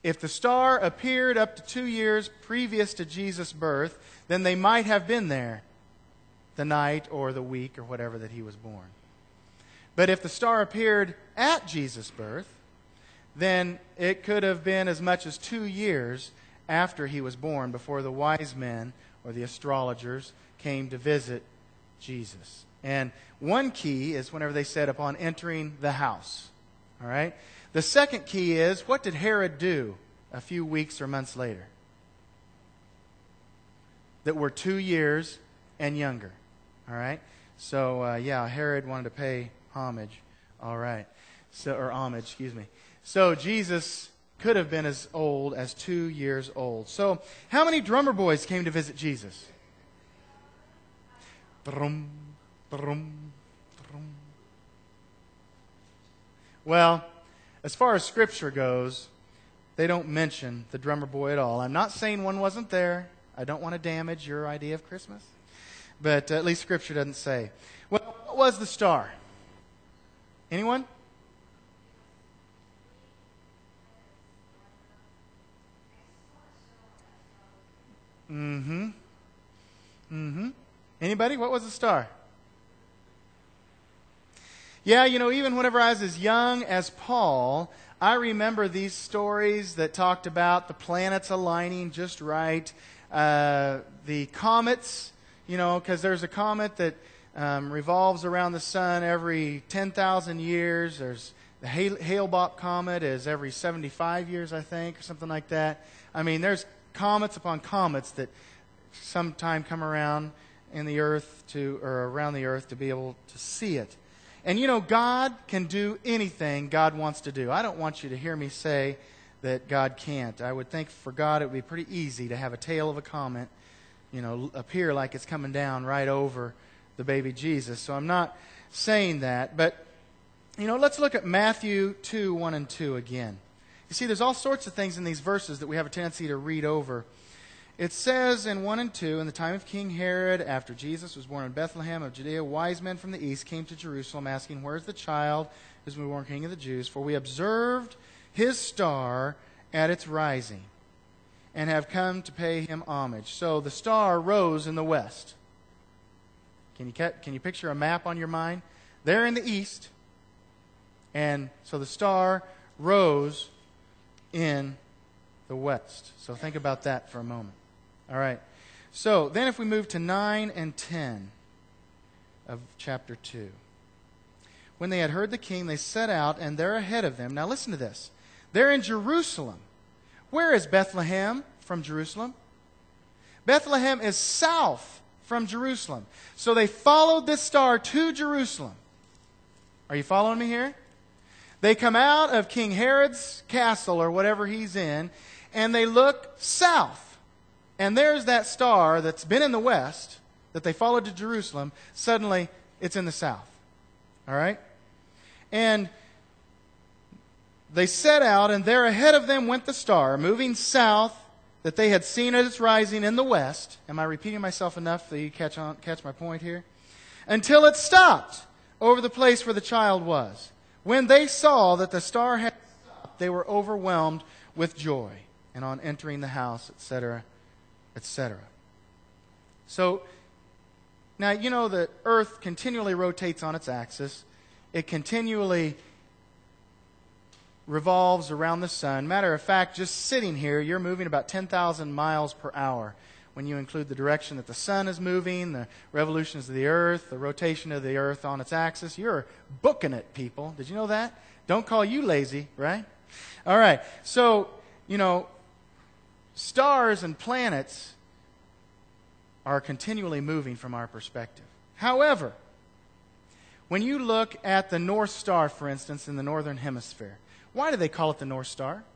If the star appeared up to 2 years previous to Jesus' birth, then they might have been there the night or the week or whatever that he was born. But if the star appeared at Jesus' birth, then it could have been as much as 2 years after he was born before the wise men or the astrologers came to visit Jesus. And one key is whenever they said upon entering the house. All right? The second key is, what did Herod do a few weeks or months later that were 2 years and younger? All right? So, Herod wanted to pay homage. All right. Homage, excuse me. So, Jesus could have been as old as 2 years old. So, how many drummer boys came to visit Jesus? Brum, brum, brum. Well, as far as Scripture goes, they don't mention the drummer boy at all. I'm not saying one wasn't there. I don't want to damage your idea of Christmas. But at least Scripture doesn't say. Well, what was the star? Anyone? Anybody? What was the star? Yeah, even whenever I was as young as Paul, I remember these stories that talked about the planets aligning just right. The comets, because there's a comet that revolves around the sun every 10,000 years. There's the Hale-Bopp comet is every 75 years, I think, or something like that. I mean, there's comets upon comets that sometime come around in the earth or around the earth to be able to see it. And God can do anything God wants to do. I don't want you to hear me say that God can't. I would think for God it would be pretty easy to have a tail of a comet, appear like it's coming down right over the baby Jesus. So I'm not saying that. But, let's look at Matthew 2, 1 and 2 again. You see, there's all sorts of things in these verses that we have a tendency to read over. It says in 1 and 2, in the time of King Herod, after Jesus was born in Bethlehem of Judea, wise men from the east came to Jerusalem, asking, "Where is the child who has been born King of the Jews? For we observed his star at its rising, and have come to pay him homage." So the star rose in the west. Can you picture a map on your mind? There in the east. And so the star rose in the west. So think about that for a moment. All right. So then if we move to 9 and 10 of chapter 2. When they had heard the king, they set out, and there ahead of them. Now listen to this. They're in Jerusalem. Where is Bethlehem from Jerusalem? Bethlehem is south from Jerusalem. So they followed this star to Jerusalem. Are you following me here? They come out of King Herod's castle or whatever he's in, and they look south. And there's that star that's been in the west that they followed to Jerusalem. Suddenly, it's in the south. All right? And they set out, and there ahead of them went the star, moving south, that they had seen at its rising in the west. Am I repeating myself enough that you catch my point here? Until it stopped over the place where the child was. When they saw that the star had stopped, they were overwhelmed with joy. And on entering the house, etc., etc. So, now you know that Earth continually rotates on its axis. It continually revolves around the sun. Matter of fact, just sitting here, you're moving about 10,000 miles per hour. When you include the direction that the sun is moving, the revolutions of the earth, the rotation of the earth on its axis, you're booking it, people. Did you know that? Don't call you lazy, right? All right. So, stars and planets are continually moving from our perspective. However, when you look at the North Star, for instance, in the northern hemisphere, why do they call it the North Star?